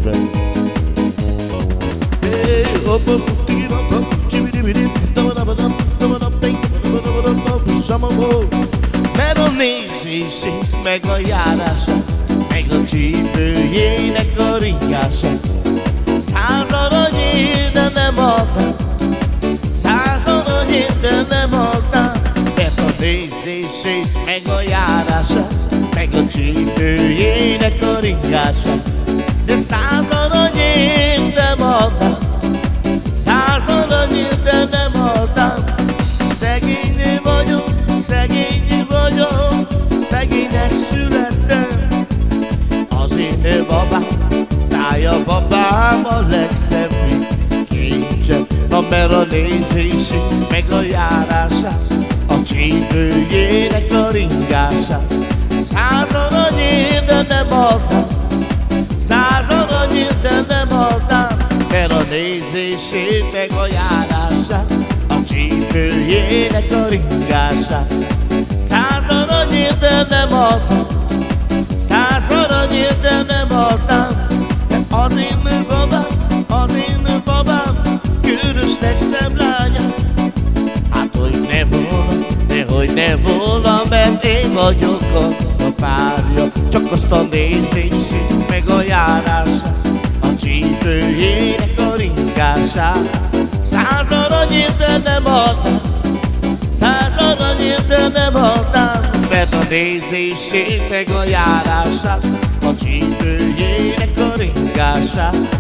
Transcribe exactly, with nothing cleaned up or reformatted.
nézve. Mert a nézését, meg a járását, meg a csípőjének a ringását száz aranyért, de nem adnám, száz aranyért, de nem adnám. Mert a nézését, meg a járását, meg a csípőjének a ringását, de száz aranyért nem adnám, száz aranyért, de nem adnám. Szegény vagyok, szegény vagyok, szegénynek születtem. Az én babám, tája babám a legszebb kincsem. Na mert a nézését, meg a járását, a csípőjének a ringását száz aranyért, de nem adnám, száz aranyért, de nem adnám. Mert a nézését, meg a járását, a csípőjének a ringását száz aranyért, de nem adnám, száz aranyért, de nem adnám. De az én babám, az én babám Kőrösnek szemlánya. Hát hogy ne volna, de hogy ne volna, mert én vagyok a párja. Csak azt a nézését, meg a járását, a csípőjének a ringását száz aranyért, de nem adnám, száz aranyért, de nem adnám. Mert a nézését, meg a járását, a csípőjének a ringását